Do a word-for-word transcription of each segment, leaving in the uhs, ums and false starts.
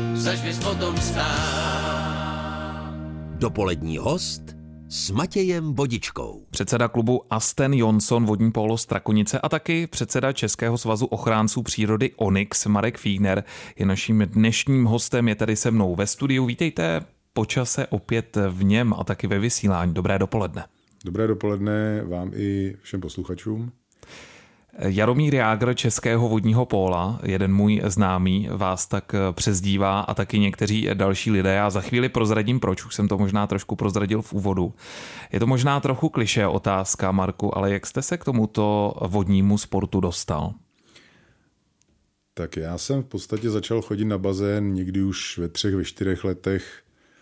zaž bys potom stál. Dopolední host s Matějem Vodičkou. Předseda klubu Asten Johnson vodní pólo Strakonice a taky předseda Českého svazu ochránců přírody Onyx Marek Fígner je naším dnešním hostem, je tady se mnou ve studiu. Vítejte po čase opět v něm a taky ve vysílání. Dobré dopoledne. Dobré dopoledne vám i všem posluchačům. Jaromír Jágr českého vodního póla, jeden můj známý, vás tak přezdívá a taky někteří další lidé. Já za chvíli prozradím, proč, už jsem to možná trošku prozradil v úvodu. Je to možná trochu klišé otázka, Marku, ale jak jste se k tomuto vodnímu sportu dostal? Tak já jsem v podstatě začal chodit na bazén někdy už ve třech, ve čtyřech letech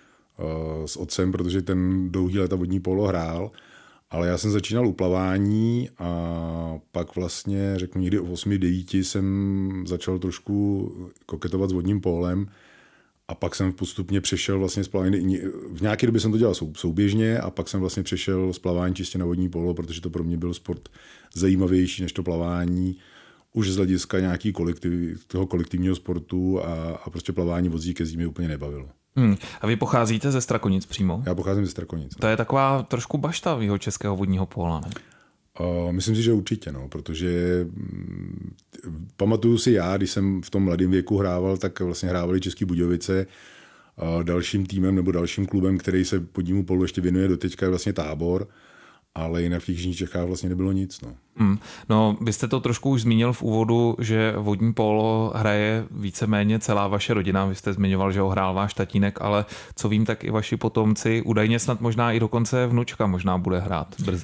uh, s otcem, protože ten dlouhý léta vodní pólo hrál. Ale já jsem začínal u plavání a pak vlastně, řeknu někdy o osmi, devíti jsem začal trošku koketovat s vodním pólem a pak jsem postupně přešel vlastně z plavání. V nějaké době jsem to dělal souběžně a pak jsem vlastně přešel z plavání čistě na vodní pólo, protože to pro mě byl sport zajímavější než to plavání. Už z hlediska nějaký kolektiv, toho kolektivního sportu a, a prostě plavání vozíky mě úplně nebavilo. Hmm. A vy pocházíte ze Strakonic přímo? Já pocházím ze Strakonic. To je taková trošku bašta jeho českého vodního póla, ne? Uh, myslím si, že určitě, no, protože hm, pamatuju si já, když jsem v tom mladém věku hrával, tak vlastně hrávali Český Budějovice. Uh, dalším týmem nebo dalším klubem, který se vodnímu pólu ještě věnuje doteďka, je vlastně Tábor. Ale jinak v těch jižních Čechách vlastně nebylo nic. No. Hmm. No, vy jste to trošku už zmínil v úvodu, že vodní pólo hraje víceméně celá vaše rodina. Vy jste zmiňoval, že ho hrál váš tatínek, ale co vím, tak i vaši potomci, údajně snad možná i dokonce vnučka možná bude hrát brzy.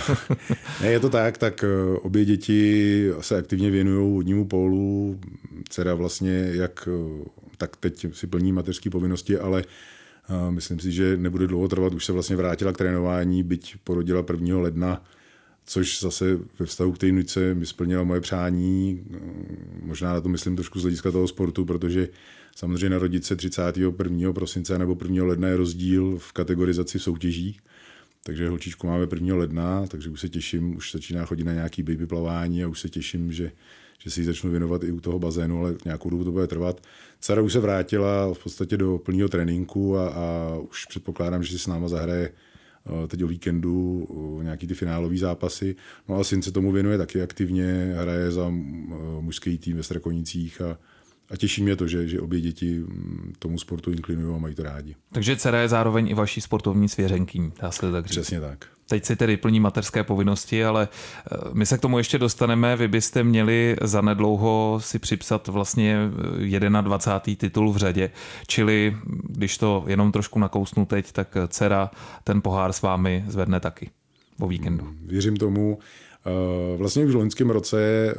Ne, je to tak, tak obě děti se aktivně věnují vodnímu pólu. Dcera vlastně jak, tak teď si plní mateřské povinnosti, ale myslím si, že nebude dlouho trvat, už se vlastně vrátila k trénování, byť porodila prvního ledna, což zase ve vztahu k té vnučce mi splnila moje přání. Možná na to myslím trošku z hlediska toho sportu, protože samozřejmě narodit se třicátého prvního prosince nebo prvního ledna je rozdíl v kategorizaci v soutěžích. Takže holčičku máme prvního ledna, takže už se těším, už začíná chodit na nějaký baby plavání a už se těším, že že si ji začnu věnovat i u toho bazénu, ale nějakou dobu to bude trvat. Dcera už se vrátila v podstatě do plného tréninku a, a už předpokládám, že si s náma zahraje teď o víkendu nějaký ty finálové zápasy. No a syn se tomu věnuje taky aktivně, hraje za mužský tým ve Strakonicích a, a těší mě to, že, že obě děti tomu sportu inklinují a mají to rádi. Takže dcera je zároveň i vaší sportovní svěřenkyní, dá se tak říct. Přesně tak. Teď si tedy plní mateřské povinnosti, ale my se k tomu ještě dostaneme. Vy byste měli zanedlouho si připsat vlastně dvacátý první titul v řadě, čili když to jenom trošku nakousnu teď, tak dcera ten pohár s vámi zvedne taky o víkendu. Věřím tomu. Vlastně už v loňském roce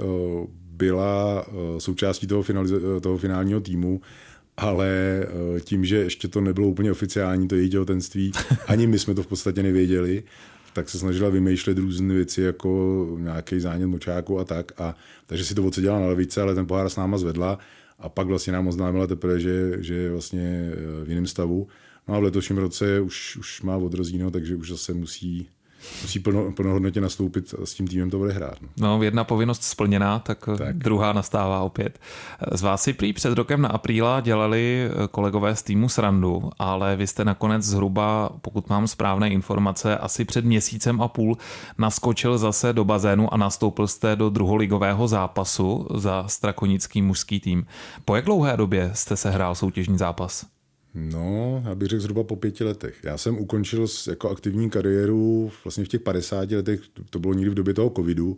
byla součástí toho, finaliz- toho finálního týmu, ale tím, že ještě to nebylo úplně oficiální, to její těhotenství, ani my jsme to v podstatě nevěděli, tak se snažila vymýšlet různé věci, jako nějaký zánět močáku a tak. A, takže si to odseděla na lavice, ale ten pohár s náma zvedla a pak vlastně nám oznámila teprve, že, že je vlastně v jiném stavu. No a v letošním roce už, už má odrozíno, takže už zase musí... Musí plno, plnohodnotně nastoupit a s tím týmem to bude hrát. No, no jedna povinnost splněná, tak, tak druhá nastává opět. Z vás si prý před rokem na apríla dělali kolegové z týmu srandu, ale vy jste nakonec zhruba, pokud mám správné informace, asi před měsícem a půl naskočil zase do bazénu a nastoupil jste do druholigového zápasu za strakonický mužský tým. Po jak dlouhé době jste se hrál soutěžní zápas? No, já bych řekl zhruba po pěti letech. Já jsem ukončil jako aktivní kariéru vlastně v těch padesáti letech, to bylo někdy v době toho covidu.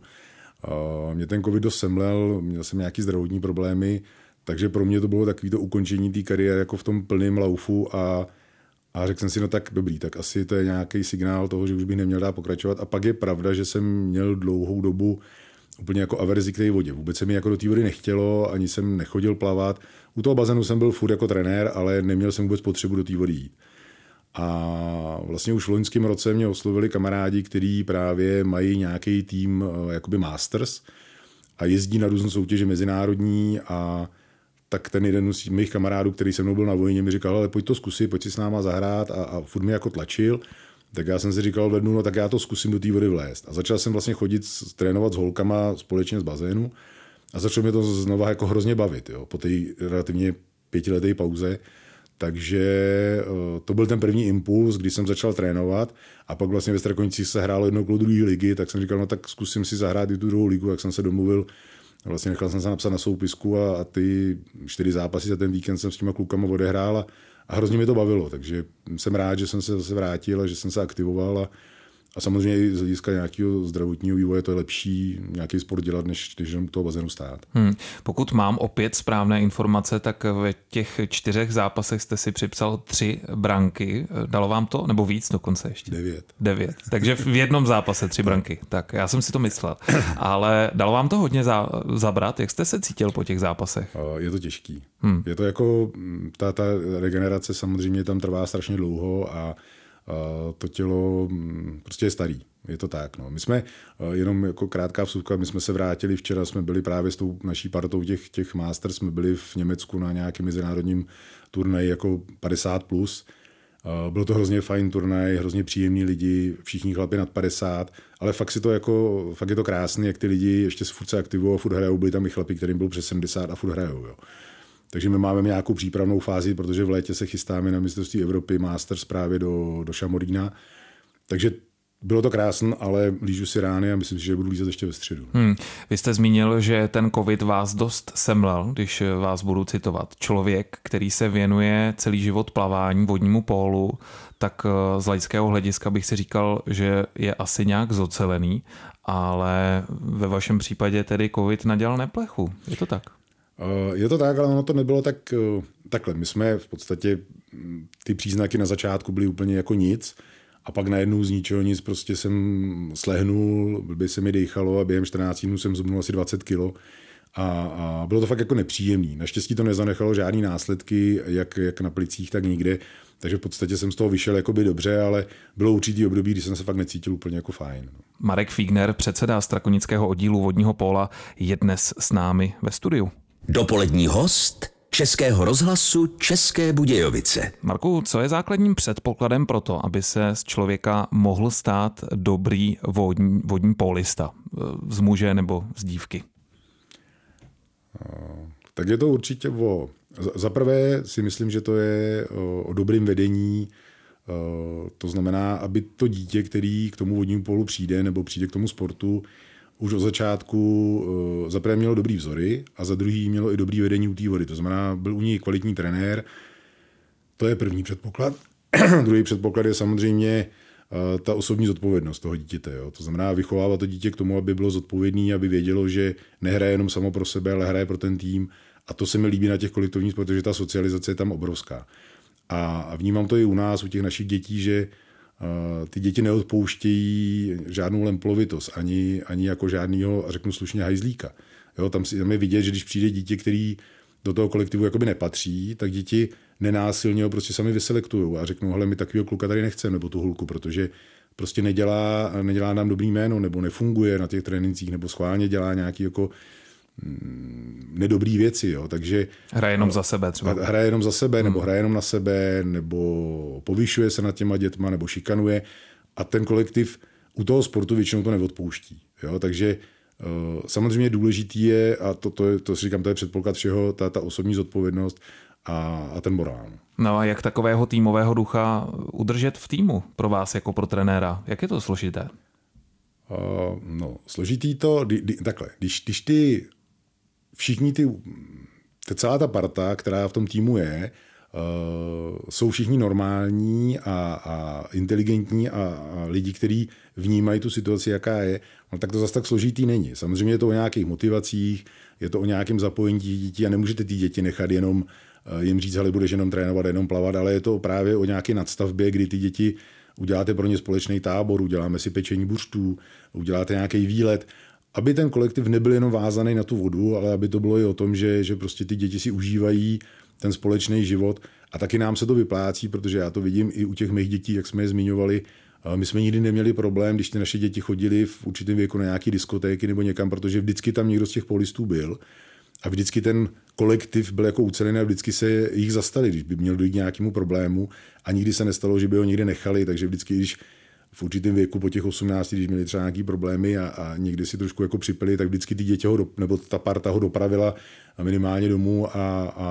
Mě ten covid dost semlel, měl jsem nějaký zdravotní problémy, takže pro mě to bylo takový to ukončení té kariéry jako v tom plném laufu a, a řekl jsem si, no tak dobrý, tak asi to je nějaký signál toho, že už bych neměl dát pokračovat. A pak je pravda, že jsem měl dlouhou dobu úplně jako averzi k té vodě. Vůbec se mi jako do té vody nechtělo, ani jsem nechodil plavat. U toho bazénu jsem byl furt jako trenér, ale neměl jsem vůbec potřebu do té vody jít. A vlastně už v loňském roce mě oslovili kamarádi, kteří právě mají nějaký tým jakoby Masters a jezdí na různé soutěže mezinárodní a tak ten jeden z mých kamarádů, který se mnou byl na vojně, mi říkal, ale pojď to zkusit, pojď si s náma zahrát a, a furt mi jako tlačil. Tak já jsem si říkal v lednu, no tak já to zkusím do té vody vlézt. A začal jsem vlastně chodit, trénovat s holkama společně z bazénu a začalo mě to znova jako hrozně bavit. Jo. Po té relativně pětileté pauze. Takže to byl ten první impuls, kdy jsem začal trénovat a pak vlastně ve Strakonicích se hrálo jednou kolo druhé ligy, tak jsem říkal, no tak zkusím si zahrát i tu druhou ligu, jak jsem se domluvil. Vlastně nechal jsem se napsat na soupisku a, a ty čtyři zápasy za ten víkend jsem s těma klukama odehrál a, a hrozně mi to bavilo, takže jsem rád, že jsem se zase vrátil a že jsem se aktivoval a, a samozřejmě i z hlediska nějakého zdravotního vývoje to je lepší nějaký sport dělat, než když jenom toho bazénu stát. Hmm. Pokud mám opět správné informace, tak v těch čtyřech zápasech jste si připsal tři branky. Dalo vám to? Nebo víc dokonce ještě? Devět. Devět. Takže v jednom zápase tři branky. Tak já jsem si to myslel. Ale dalo vám to hodně za, zabrat? Jak jste se cítil po těch zápasech? Je to těžký. Hmm. Je to jako, ta, ta regenerace samozřejmě tam trvá strašně dlouho a to tělo prostě je starý. Je to tak. No. My jsme, jenom jako krátká vsuvka, my jsme se vrátili včera, jsme byli právě s tou naší partou těch, těch Masters, jsme byli v Německu na nějakém mezinárodním turnaji jako padesát plus. Bylo to hrozně fajn turnaj, hrozně příjemní lidi, všichni chlapi nad padesát, ale fakt si to jako, fakt je to krásný, jak ty lidi ještě furt se aktivují a furt hrajou, byli tam i chlapi, kterým bylo přes sedmdesát a furt hrajou. Jo. Takže my máme nějakou přípravnou fázi, protože v létě se chystáme na mistrovství Evropy Masters právě do, do Šamorína. Takže bylo to krásné, ale lížu si rány a myslím si, že budu lízat ještě ve středu. Hmm. Vy jste zmínil, že ten covid vás dost semlel, když vás budu citovat. Člověk, který se věnuje celý život plavání, vodnímu pólu, tak z laického hlediska bych si říkal, že je asi nějak zocelený, ale ve vašem případě tedy covid nadělal neplechu. Je to tak? Je to tak, ale ono to nebylo tak takhle. My jsme v podstatě, ty příznaky na začátku byly úplně jako nic a pak najednou z ničeho nic prostě jsem slehnul, blbě se mi dejchalo a během čtrnácti dnů jsem zubnul asi dvacet kilo a, a bylo to fakt jako nepříjemný. Naštěstí to nezanechalo žádný následky, jak, jak na plicích, tak nikde, takže v podstatě jsem z toho vyšel jakoby dobře, ale bylo určitý období, kdy jsem se fakt necítil úplně jako fajn. Marek Fígner, předseda strakonického oddílu vodního póla, je dnes s námi ve studiu. Dopolední host Českého rozhlasu České Budějovice. Marku, co je základním předpokladem pro to, aby se z člověka mohl stát dobrý vodní, vodní pólista? Z muže nebo z dívky? Tak je to určitě o... Za prvé si myslím, že to je o, o dobrým vedení. To znamená, aby to dítě, který k tomu vodnímu pólu přijde nebo přijde k tomu sportu, už od začátku za prvé mělo dobrý vzory a za druhý mělo i dobrý vedení u té vody. To znamená, byl u něj kvalitní trenér. To je první předpoklad. Druhý předpoklad je samozřejmě ta osobní zodpovědnost toho dítěte. Jo. To znamená vychovávat to dítě k tomu, aby bylo zodpovědný, aby vědělo, že nehraje jenom samo pro sebe, ale hraje pro ten tým. A to se mi líbí na těch kolektivních, protože ta socializace je tam obrovská. A vnímám to i u nás, u těch našich dětí, že ty děti neodpouštějí žádnou lemplovitost, ani, ani jako žádnýho, řeknu slušně, hajzlíka. Jo, tam, si, tam je vidět, že když přijde dítě, který do toho kolektivu jakoby nepatří, tak děti nenásilně ho prostě sami vyselektujou a řeknou, hele, my takového kluka tady nechceme, nebo tu hulku, protože prostě nedělá, nedělá nám dobrý jméno, nebo nefunguje na těch trénincích, nebo schválně dělá nějaký jako nedobrý věci, jo. Takže hraje jenom za sebe třeba. Hraje jenom za sebe, hmm. nebo hraje jenom na sebe, nebo povyšuje se nad těma dětma, nebo šikanuje a ten kolektiv u toho sportu většinou to neodpouští. Jo. Takže uh, samozřejmě důležitý je, a to, to, je, to si říkám, to je předpoklad všeho, ta, ta osobní zodpovědnost a, a ten morál. No a jak takového týmového ducha udržet v týmu pro vás jako pro trenéra? Jak je to složité? Uh, no, složitý to, di, di, takhle, když, když ty všichni ty, ta celá ta parta, která v tom týmu je, uh, jsou všichni normální a, a inteligentní a, a lidi, kteří vnímají tu situaci, jaká je, no, tak to zase tak složitý není. Samozřejmě je to o nějakých motivacích, je to o nějakém zapojení dětí a nemůžete ty děti nechat jenom uh, jim říct, hele, budeš jenom trénovat, jenom plavat, ale je to právě o nějaké nadstavbě, kdy ty děti uděláte pro ně společný tábor, uděláme si pečení buřtů, uděláte nějaký výlet, aby ten kolektiv nebyl jenom vázaný na tu vodu, ale aby to bylo i o tom, že, že prostě ty děti si užívají ten společný život a taky nám se to vyplácí, protože já to vidím i u těch mých dětí, jak jsme je zmiňovali. My jsme nikdy neměli problém, když ty naše děti chodili v určitém věku na nějaké diskotéky nebo někam, protože vždycky tam někdo z těch polistů byl a vždycky ten kolektiv byl jako ucelený a vždycky se jich zastali, když by měl dojít k nějakému problému a nikdy se nestalo, že by ho někde nechali, takže vždycky, když v určitém věku po těch osmnácti, když měli třeba nějaký problémy a, a někdy si trošku jako připili, tak vždycky ty děti ho do, nebo ta parta ho dopravila minimálně domů a, a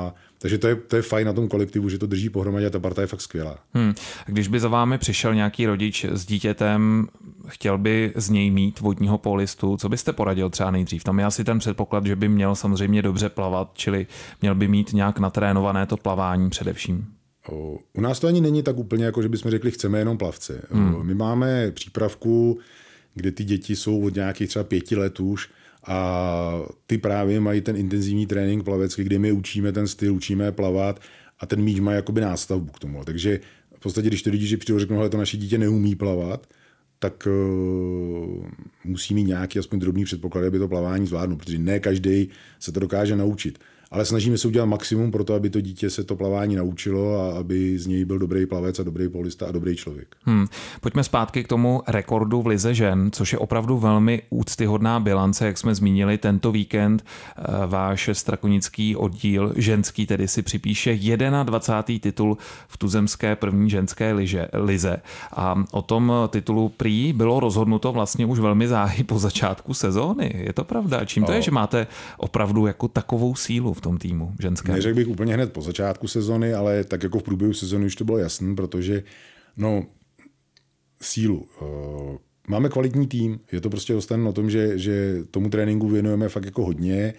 Takže to je, to je fajn na tom kolektivu, že to drží pohromadě a ta parta je fakt skvělá. Hmm. Když by za vámi přišel nějaký rodič s dítětem, chtěl by z něj mít vodního pólistu, co byste poradil třeba nejdřív? Tam je asi ten předpoklad, že by měl samozřejmě dobře plavat, čili měl by mít nějak natrénované to plavání především. O, u nás to ani není tak úplně, jako že bychom řekli, chceme jenom plavce. Hmm. O, my máme přípravku, kde ty děti jsou od nějakých třeba pěti let už a ty právě mají ten intenzivní trénink plavecký, kde my učíme ten styl, učíme plavat a ten míč má jakoby nástavbu k tomu. Takže v podstatě, když ty rodiče přijdou a řeknou, že to naše dítě neumí plavat, tak uh, musí mít nějaký aspoň drobný předpoklad, aby to plavání zvládnul, protože ne každý se to dokáže naučit. Ale snažíme se udělat maximum pro to, aby to dítě se to plavání naučilo a aby z něj byl dobrý plavec a dobrý pólista a dobrý člověk. Hmm. Pojďme zpátky k tomu rekordu v lize žen, což je opravdu velmi úctyhodná bilance, jak jsme zmínili tento víkend. Váš strakonický oddíl ženský tedy si připíše dvacátý první titul v tuzemské první ženské liže, lize. A o tom titulu prý bylo rozhodnuto vlastně už velmi záhy po začátku sezóny. Je to pravda? Čím to je, že máte opravdu jako takovou sílu v tom týmu ženském? Neřekl bych úplně hned po začátku sezony, ale tak jako v průběhu sezony už to bylo jasné, protože no, sílu. Máme kvalitní tým, je to prostě dostané o tom, že, že tomu tréninku věnujeme fakt jako hodně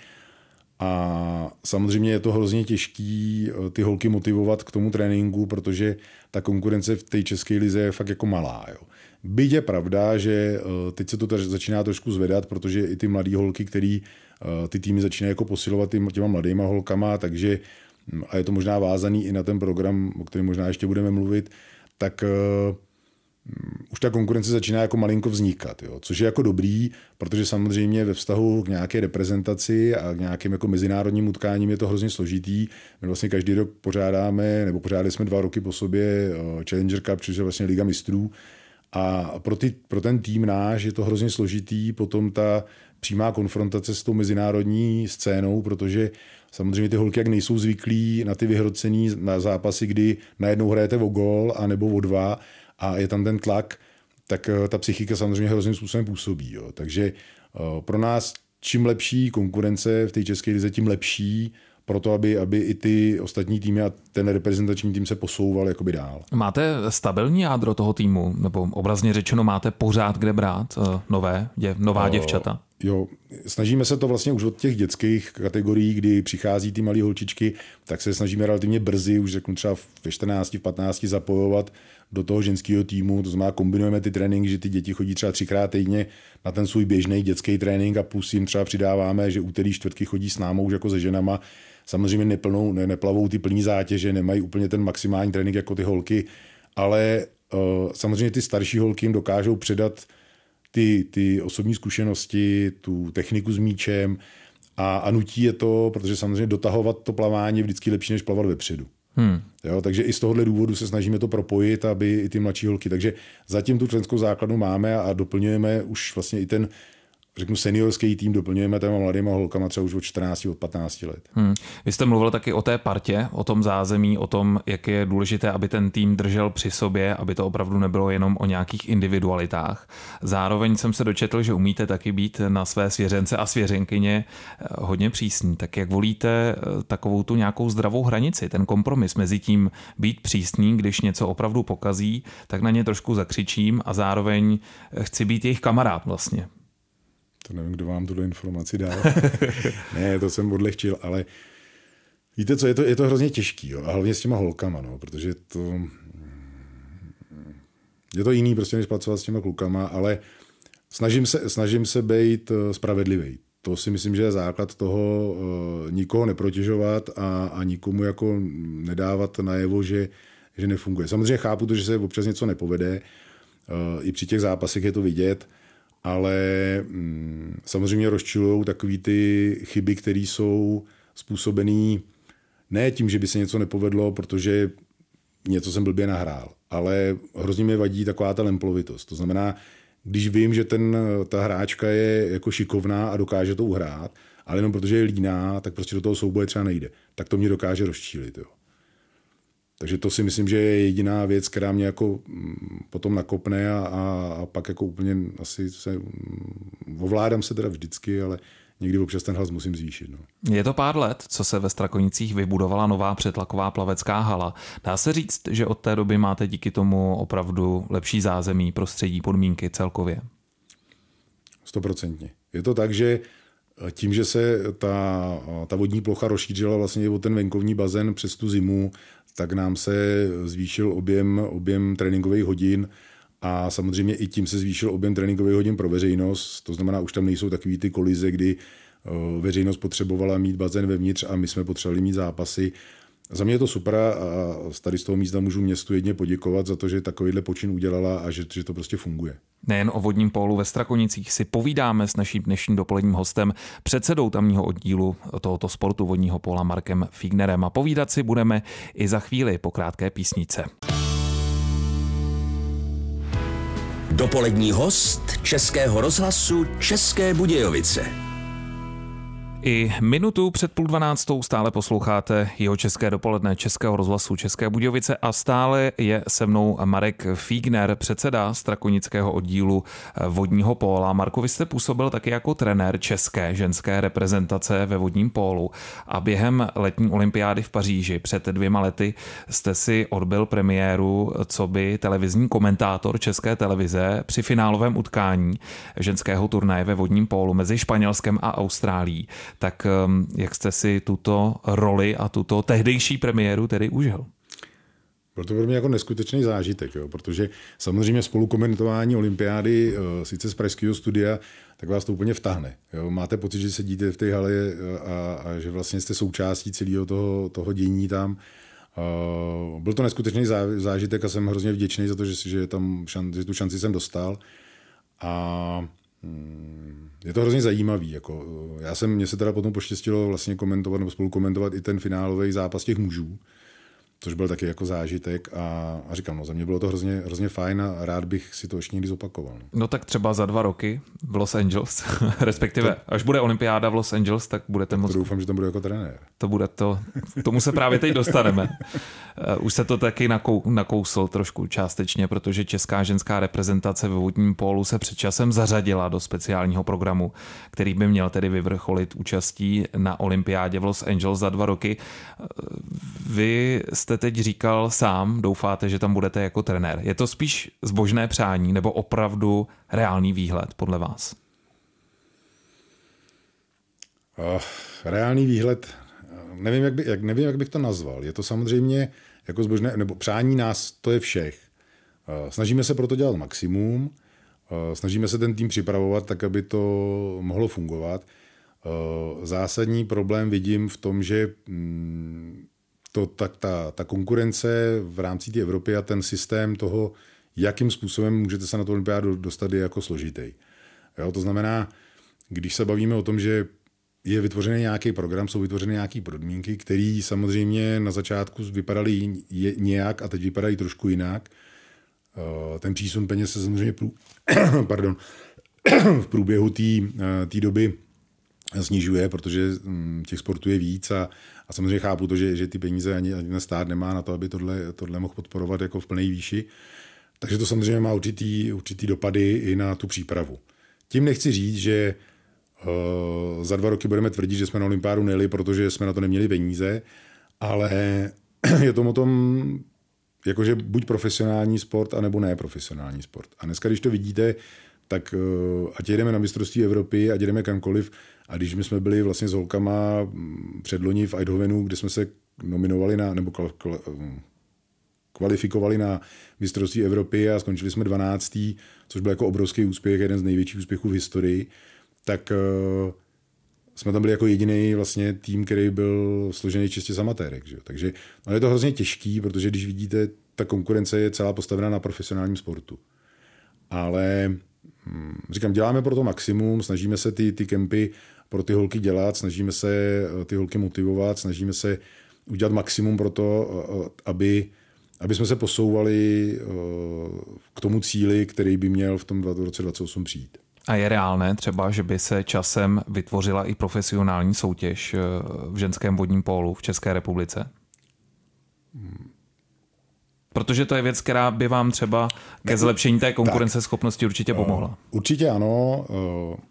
a samozřejmě je to hrozně těžký ty holky motivovat k tomu tréninku, protože ta konkurence v té české lize je fakt jako malá. Jo. Byť je pravda, že teď se to začíná trošku zvedat, protože i ty mladé holky, který ty týmy začínají jako posilovat těma mladýma holkama, takže a je to možná vázaný i na ten program, o kterém možná ještě budeme mluvit, tak uh, už ta konkurence začíná jako malinko vznikat, jo? Což je jako dobrý, protože samozřejmě ve vztahu k nějaké reprezentaci a k nějakým jako mezinárodním utkáním je to hrozně složitý. My vlastně každý rok pořádáme, nebo pořádali jsme dva roky po sobě uh, Challenger Cup, což je vlastně Liga mistrů. A pro, ty, pro ten tým náš je to hrozně složitý, potom ta přímá konfrontace s tou mezinárodní scénou, protože samozřejmě ty holky jak nejsou zvyklí na ty vyhrocený na zápasy, kdy najednou hrajete o gól a nebo o dva a je tam ten tlak, tak ta psychika samozřejmě hrozným způsobem působí. Jo. Takže pro nás čím lepší konkurence v té české lize, tím lepší, proto aby, aby i ty ostatní týmy a ten reprezentační tým se posouval jakoby dál. Máte stabilní jádro toho týmu, nebo obrazně řečeno máte pořád kde brát nové, dě, nová děvčata? Jo, snažíme se to vlastně už od těch dětských kategorií, kdy přichází ty malé holčičky, tak se snažíme relativně brzy, už řeknu třeba ve čtrnácti, v patnácti zapojovat do toho ženského týmu, to znamená kombinujeme ty tréninky, že ty děti chodí třeba třikrát týdně na ten svůj běžný dětský trénink a plus jim třeba přidáváme, že úterý, čtvrtky chodí s námi už jako se ženama. Samozřejmě neplnou, ne, neplavou ty plní zátěže, nemají úplně ten maximální trénink jako ty holky, ale uh, samozřejmě ty starší holky jim dokážou předat ty, ty osobní zkušenosti, tu techniku s míčem a, a nutí je to, protože samozřejmě dotahovat to plavání je vždycky lepší, než plavat vepředu. Hmm. Jo, takže i z tohohle důvodu se snažíme to propojit, aby i ty mladší holky. Takže zatím tu členskou základnu máme a doplňujeme už vlastně i ten, řeknu, seniorský tým, doplňujeme těma mladýma holkama třeba už od čtrnácti, od patnácti let. Hmm. Vy jste mluvil taky o té partě, o tom zázemí, o tom, jak je důležité, aby ten tým držel při sobě, aby to opravdu nebylo jenom o nějakých individualitách. Zároveň jsem se dočetl, že umíte taky být na své svěřence a svěřenkyně hodně přísní. Tak jak volíte takovou tu nějakou zdravou hranici, ten kompromis mezi tím být přísný, když něco opravdu pokazí, tak na ně trošku zakřičím a zároveň chci být jejich kamarád vlastně. To nevím, kdo vám tuhle informaci dal. Ne, to jsem odlehčil, ale víte co, je to, je to hrozně těžký, jo? A hlavně s těma holkama, no, protože to je to jiný prostě, než pracovat s těma klukama, ale snažím se, snažím se být spravedlivý. To si myslím, že je základ toho uh, nikoho neprotěžovat a, a nikomu jako nedávat najevo, že, že nefunguje. Samozřejmě chápu to, že se občas něco nepovede, uh, i při těch zápasech je to vidět, ale mm, samozřejmě rozčilujou takový ty chyby, které jsou způsobený ne tím, že by se něco nepovedlo, protože něco jsem blbě nahrál, ale hrozně mi vadí taková ta lemplovitost. To znamená, když vím, že ten, ta hráčka je jako šikovná a dokáže to uhrát, ale jenom protože je líná, tak prostě do toho souboje třeba nejde. Tak to mě dokáže rozčílit. Jo. Takže to si myslím, že je jediná věc, která mě jako potom nakopne a, a, a pak jako úplně asi se ovládám se teda vždycky, ale někdy občas ten hlas musím zvýšit. No. Je to pár let, co se ve Strakonicích vybudovala nová přetlaková plavecká hala. Dá se říct, že od té doby máte díky tomu opravdu lepší zázemí, prostředí, podmínky celkově? Stoprocentně. Je to tak, že tím, že se ta, ta vodní plocha rozšířila vlastně o ten venkovní bazén přes tu zimu, tak nám se zvýšil objem, objem tréninkových hodin a samozřejmě i tím se zvýšil objem tréninkových hodin pro veřejnost. To znamená, už tam nejsou takový ty kolize, kdy veřejnost potřebovala mít bazén vevnitř a my jsme potřebovali mít zápasy. Za mě je to super a tady z toho místa můžu městu jedně poděkovat za to, že takovýhle počin udělala a že, že to prostě funguje. Nejen o vodním pólu ve Strakonicích si povídáme s naším dnešním dopoledním hostem, předsedou tamního oddílu tohoto sportu vodního póla Markem Fígnerem. A povídat si budeme i za chvíli po krátké písničce. Dopolední host Českého rozhlasu České Budějovice. I minutu před půl dvanáctou stále posloucháte jeho české dopoledne Českého rozhlasu České Budějovice a stále je se mnou Marek Fígner, předseda strakonického oddílu vodního póla. Marko, vy jste působil taky jako trenér české ženské reprezentace ve vodním pólu a během letní olympiády v Paříži před dvěma lety jste si odbyl premiéru coby televizní komentátor České televize při finálovém utkání ženského turnaje ve vodním pólu mezi Španělskem a Austrálií. Tak jak jste si tuto roli a tuto tehdejší premiéru tedy užil? Byl to pro mě jako neskutečný zážitek, jo, protože samozřejmě spolukomentování olympiády, sice z pražského studia, tak vás to úplně vtáhne. Jo. Máte pocit, že sedíte v té hale a, a že vlastně jste součástí celého toho, toho dění tam. Byl to neskutečný zážitek a jsem hrozně vděčný za to, že, že, tam šan, že tu šanci jsem dostal. A je to hrozně zajímavý. Jako, já jsem, mně se teda potom poštěstilo vlastně komentovat nebo spolu komentovat i ten finálový zápas těch mužů, což byl taky jako zážitek a, a říkám, no za mě bylo to hrozně, hrozně fajn a rád bych si to ještě někdy zopakoval. No, no tak třeba za dva roky v Los Angeles, respektive to, až bude olympiáda v Los Angeles, tak budete moc... doufám, že tam budu jako trenér. To bude to, tomu se právě teď dostaneme. Už se to taky nakou, nakousl trošku částečně, protože česká ženská reprezentace ve vodním pólu se před časem zařadila do speciálního programu, který by měl tedy vyvrcholit účastí na olympiádě v Los Angeles za dva roky. Vy jste teď říkal sám, doufáte, že tam budete jako trenér. Je to spíš zbožné přání nebo opravdu reálný výhled podle vás? Uh, reálný výhled, nevím jak, by, jak, nevím, jak bych to nazval. Je to samozřejmě jako zbožné, nebo přání nás, to je všech. Uh, snažíme se proto dělat maximum, uh, snažíme se ten tým připravovat tak, aby to mohlo fungovat. Uh, zásadní problém vidím v tom, že mm, To, tak ta, ta konkurence v rámci té Evropy a ten systém toho, jakým způsobem můžete se na tu olympiádu dostat, je jako složitý. Jo, to znamená, když se bavíme o tom, že je vytvořený nějaký program, jsou vytvořeny nějaké podmínky, které samozřejmě na začátku vypadaly nějak a teď vypadají trošku jinak. Ten přísun peněz se samozřejmě prů... Pardon. v průběhu té doby snižuje, protože těch sportů je víc a, a samozřejmě chápu to, že, že ty peníze ani, ani stát nemá na to, aby tohle, tohle mohl podporovat jako v plné výši. Takže to samozřejmě má určitý, určitý dopady i na tu přípravu. Tím nechci říct, že uh, za dva roky budeme tvrdit, že jsme na olympiádu nejeli, protože jsme na to neměli peníze, ale je to o tom, jakože buď profesionální sport, anebo ne profesionální sport. A dneska, když to vidíte, tak uh, ať jedeme na mistrovství Evropy, ať jedeme kamkoliv. A když my jsme byli vlastně s holkama předloni v Eindhovenu, kde jsme se nominovali na, nebo kvalifikovali na mistrovství Evropy a skončili jsme dvanáctý, což byl jako obrovský úspěch, jeden z největších úspěchů v historii, tak uh, jsme tam byli jako jediný vlastně tým, který byl složený čistě z amatérek. Že? Takže ale je to hrozně těžký, protože když vidíte, ta konkurence je celá postavená na profesionálním sportu. Ale říkám, děláme pro to maximum, snažíme se ty, ty kempy pro ty holky dělat, snažíme se ty holky motivovat, snažíme se udělat maximum pro to, aby, aby jsme se posouvali k tomu cíli, který by měl v tom roce dvacet osm přijít. A je reálné třeba, že by se časem vytvořila i profesionální soutěž v ženském vodním pólu v České republice? Hmm. Protože to je věc, která by vám třeba ke zlepšení té konkurenceschopnosti určitě pomohla. Určitě ano.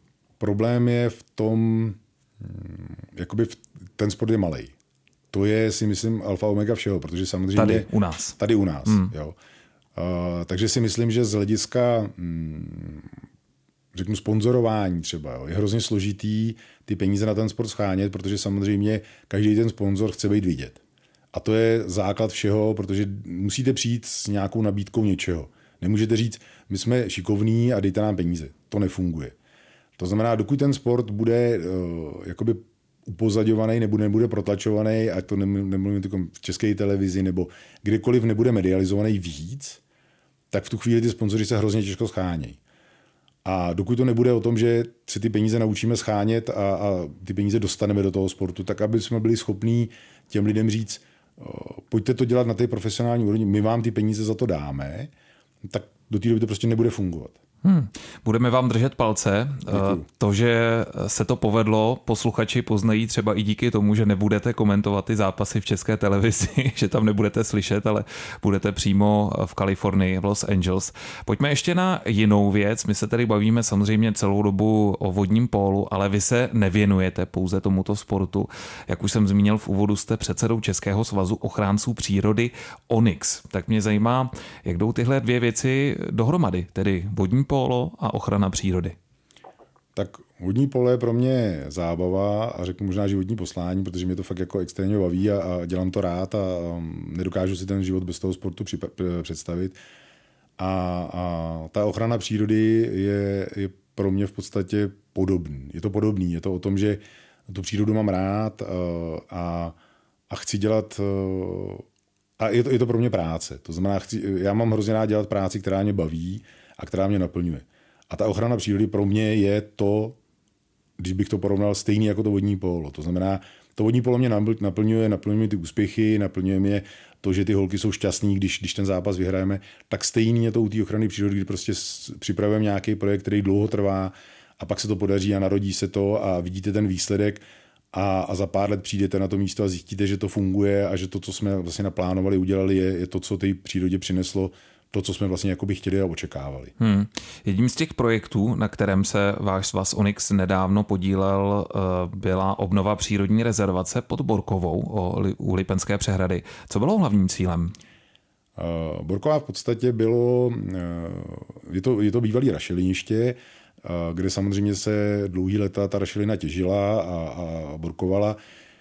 problém je v tom, jakoby ten sport je malej. To je, si myslím, alfa omega všeho, protože samozřejmě... Tady u nás. Tady u nás, hmm. jo. Uh, takže si myslím, že z hlediska, hm, řeknu, sponzorování třeba, jo, je hrozně složitý ty peníze na ten sport schánět, protože samozřejmě každý ten sponzor chce být vidět. A to je základ všeho, protože musíte přijít s nějakou nabídkou něčeho. Nemůžete říct, my jsme šikovní a dejte nám peníze. To nefunguje. To znamená, dokud ten sport bude uh, jakoby upozaďovaný, nebo nebude protlačovaný, ať to nemluvím v české televizi, nebo kdekoliv nebude medializovaný víc, tak v tu chvíli ty sponzoři se hrozně těžko schánějí. A dokud to nebude o tom, že si ty peníze naučíme schánět a, a ty peníze dostaneme do toho sportu, tak aby jsme byli schopní těm lidem říct, pojďte to dělat na té profesionální úrovni, my vám ty peníze za to dáme, tak do té doby to prostě nebude fungovat. Hmm. Budeme vám držet palce. Děkuju. To, že se to povedlo, posluchači poznají třeba i díky tomu, že nebudete komentovat ty zápasy v České televizi, že tam nebudete slyšet, ale budete přímo v Kalifornii, v Los Angeles. Pojďme ještě na jinou věc. My se tady bavíme samozřejmě celou dobu o vodním pólu, ale vy se nevěnujete pouze tomuto sportu. Jak už jsem zmínil v úvodu, jste předsedou Českého svazu ochránců přírody Onyx. Tak mě zajímá, jak jdou tyhle dvě věci dohromady, tedy vodní pólo a ochrana přírody. Tak vodní polo je pro mě zábava a řeknu možná životní poslání, protože mě to fakt jako extrémně baví a, a dělám to rád a nedokážu si ten život bez toho sportu přip- představit. A, a ta ochrana přírody je, je pro mě v podstatě podobný. Je to podobný. Je to o tom, že tu přírodu mám rád a, a chci dělat... A je to, je to pro mě práce. To znamená, chci, já mám hrozně rád dělat práci, která mě baví a která mě naplňuje. A ta ochrana přírody pro mě je to, když bych to porovnal, stejný jako to vodní pólo. To znamená, to vodní pólo mě naplňuje, naplňuje ty úspěchy, naplňuje mě to, že ty holky jsou šťastný, když, když ten zápas vyhrajeme, tak stejný je to u té ochrany přírody, kdy prostě připravujeme nějaký projekt, který dlouho trvá a pak se to podaří a narodí se to a vidíte ten výsledek a, a za pár let přijdete na to místo a zjistíte, že to funguje a že to, co jsme vlastně naplánovali, udělali, je, je to, co té přírodě přineslo to, co jsme vlastně jakoby chtěli a očekávali. Hmm. Jedním z těch projektů, na kterém se váš svaz Onyx nedávno podílel, byla obnova přírodní rezervace pod Borkovou u Lipenské přehrady. Co bylo hlavním cílem? Borková v podstatě bylo, je to, je to bývalý rašeliniště, kde samozřejmě se dlouhý léta ta rašelina těžila a, a borkovala.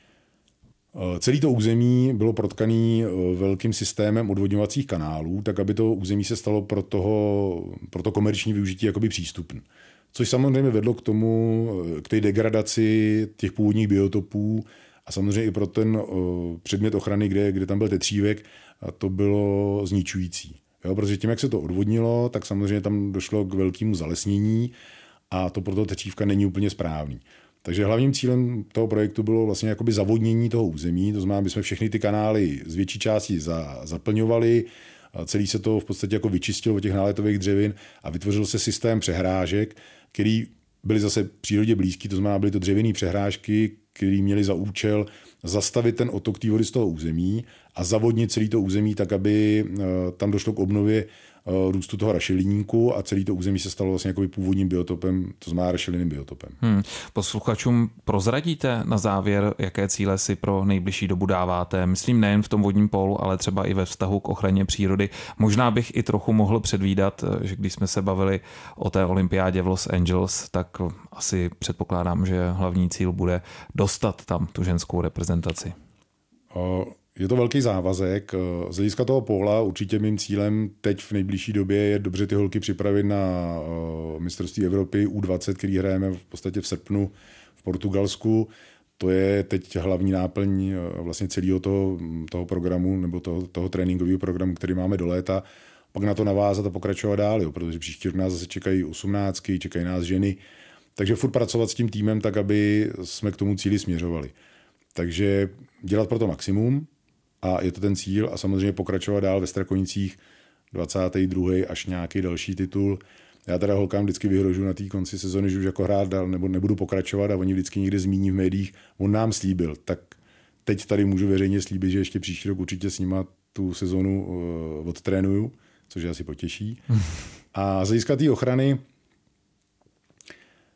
Celé to území bylo protkané velkým systémem odvodňovacích kanálů, tak aby to území se stalo pro, toho, pro to komerční využití jakoby přístupné. Což samozřejmě vedlo k tomu, k té degradaci těch původních biotopů a samozřejmě i pro ten předmět ochrany, kde, kde tam byl tetřívek, to bylo zničující. Jo, protože tím, jak se to odvodnilo, tak samozřejmě tam došlo k velkému zalesnění a to pro toho tetřívka není úplně správný. Takže hlavním cílem toho projektu bylo vlastně jakoby zavodnění toho území, to znamená, aby jsme všechny ty kanály z větší části za, zaplňovali, a celý se to v podstatě jako vyčistilo od těch náletových dřevin a vytvořil se systém přehrážek, který byly zase přírodě blízký, to znamená, byly to dřevěné přehrážky, které měly za účel zastavit ten otok té vody z toho území a zavodnit celé to území tak, aby tam došlo k obnově růstu toho rašeliníku a celé to území se stalo vlastně jako původním biotopem, to znamená rašelinným biotopem. Hmm. Posluchačům prozradíte na závěr, jaké cíle si pro nejbližší dobu dáváte? Myslím nejen v tom vodním pólu, ale třeba i ve vztahu k ochraně přírody. Možná bych i trochu mohl předvídat, že když jsme se bavili o té olympiádě v Los Angeles, tak asi předpokládám, že hlavní cíl bude dostat tam tu ženskou reprezentaci. O... Je to velký závazek. Z hlediska toho póla určitě mým cílem teď v nejbližší době je dobře ty holky připravit na mistrovství Evropy U dvacet, který hrajeme v podstatě v srpnu v Portugalsku. To je teď hlavní náplň vlastně celého toho, toho programu nebo toho, toho tréninkového programu, který máme do léta. Pak na to navázat a pokračovat dál, jo, protože příští rok nás zase čekají osmnáctky, čekají nás ženy. Takže furt pracovat s tím týmem tak, aby jsme k tomu cíli směřovali. Takže dělat pro to maximum. A je to ten cíl a samozřejmě pokračovat dál ve Strakonicích dvacátý druhý až nějaký další titul. Já teda holkám vždycky vyhrožu na té konci sezony, že už jako hrát dál nebo nebudu pokračovat a oni vždycky někde zmíní v médiích, on nám slíbil. Tak teď tady můžu veřejně slíbit, že ještě příští rok určitě s nima tu sezonu uh, odtrénuju, což je asi potěší. A z hlediska té ochrany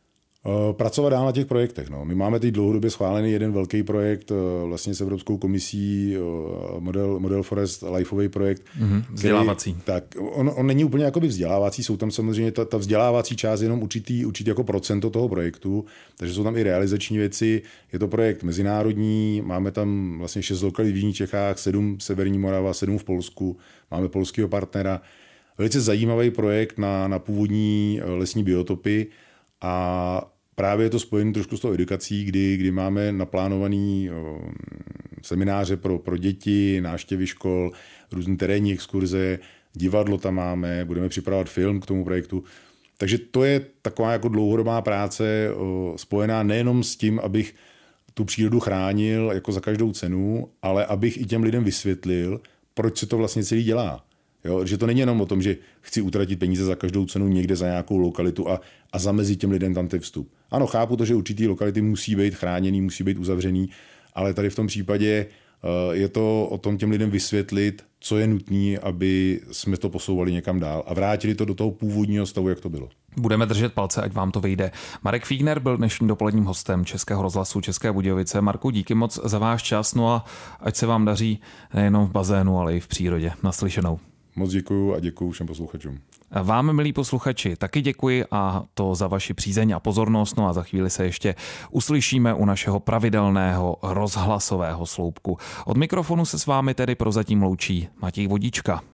Pracovat dál na těch projektech. No. My máme teď dlouhodobě schválený jeden velký projekt vlastně s Evropskou komisí, model, model Forest Lifeový projekt. Mm-hmm, vzdělávací. Který, tak, on, on není úplně jakoby vzdělávací, jsou tam samozřejmě ta, ta vzdělávací část jenom určitý, určitý jako procento toho projektu, takže jsou tam i realizační věci. Je to projekt mezinárodní, máme tam vlastně šest lokalit v Jižních Čechách, sedm Severní Morava, sedm v Polsku, máme polského partnera. Velice zajímavý projekt na, na původní lesní biotopy a právě je to spojené trošku s tou edukací, kdy, kdy máme naplánovaný o, semináře pro, pro děti, návštěvy škol, různé terénní exkurze, divadlo tam máme, budeme připravovat film k tomu projektu. Takže to je taková jako dlouhodobá práce o, spojená nejenom s tím, abych tu přírodu chránil jako za každou cenu, ale abych i těm lidem vysvětlil, proč se to vlastně celý dělá. Jo, že to není jenom o tom, že chci utratit peníze za každou cenu někde za nějakou lokalitu a, a zamezit těm lidem tam ten vstup. Ano, chápu to, že určitý lokality musí být chráněný, musí být uzavřený, ale tady v tom případě uh, je to o tom těm lidem vysvětlit, co je nutné, aby jsme to posouvali někam dál a vrátili to do toho původního stavu, jak to bylo. Budeme držet palce, ať vám to vyjde. Marek Fígner byl dnešním dopoledním hostem Českého rozhlasu České Budějovice. Marku, díky moc za váš čas, no a ať se vám daří nejenom v bazénu, ale i v přírodě. Naslyšenou. Moc děkuju a děkuju všem posluchačům. Vám, milí posluchači, taky děkuji a to za vaši přízeň a pozornost. No a za chvíli se ještě uslyšíme u našeho pravidelného rozhlasového sloupku. Od mikrofonu se s vámi tedy prozatím loučí Matěj Vodička.